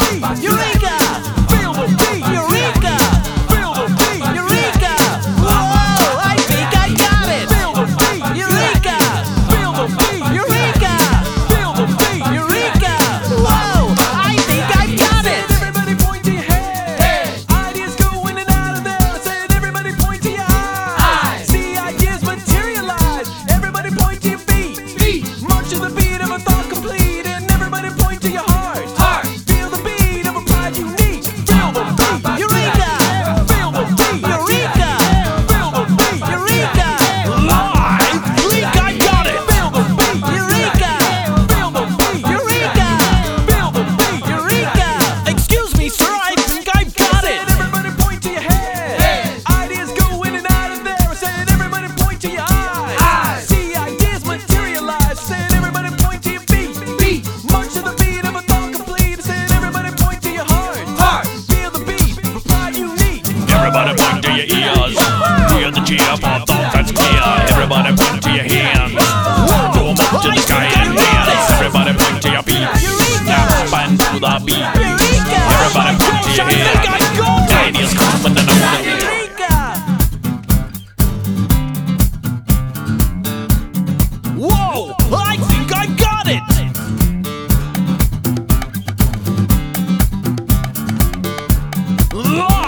beat. Eureka! Feel the beat. Eureka! Feel the beat. Eureka! Whoa! I think I got it. Feel the beat. Eureka! Feel the beat. Eureka! Feel the beat. Eureka! Whoa! I think I got it. Everybody point to your head. Ideas go in and out of there. I said everybody point to your eyes. See ideas materialize. Everybody point to your feet. March to the beat of a thought complete. And everybody point to your heart. Feel the beat of a pride unique. Feel the beat. Eureka! Feel the beat. Eureka! Feel the beat. Eureka! I think I got it. Feel the beat. Eureka! Feel the beat. Eureka! Feel the beat. Eureka! Excuse me, sir, I think I've got it. Everybody point to your head. Ideas go in and out of there. I said everybody point to your eyes. See ideas materialize. I said everybody point to your feet. March to the beat of a thought complete. I said everybody point to your heart. Feel the beat. Reply unique. Everybody point to your ears. Hear the cheer for thoughts that's clear. Everybody point to your hands. Throw 'em up to the sky and dance. Everybody point to your feet. Snap and to the beat. Everybody point to your hands. Ideas coming and I'm Eureka! Whoa! I think I got it! Oh!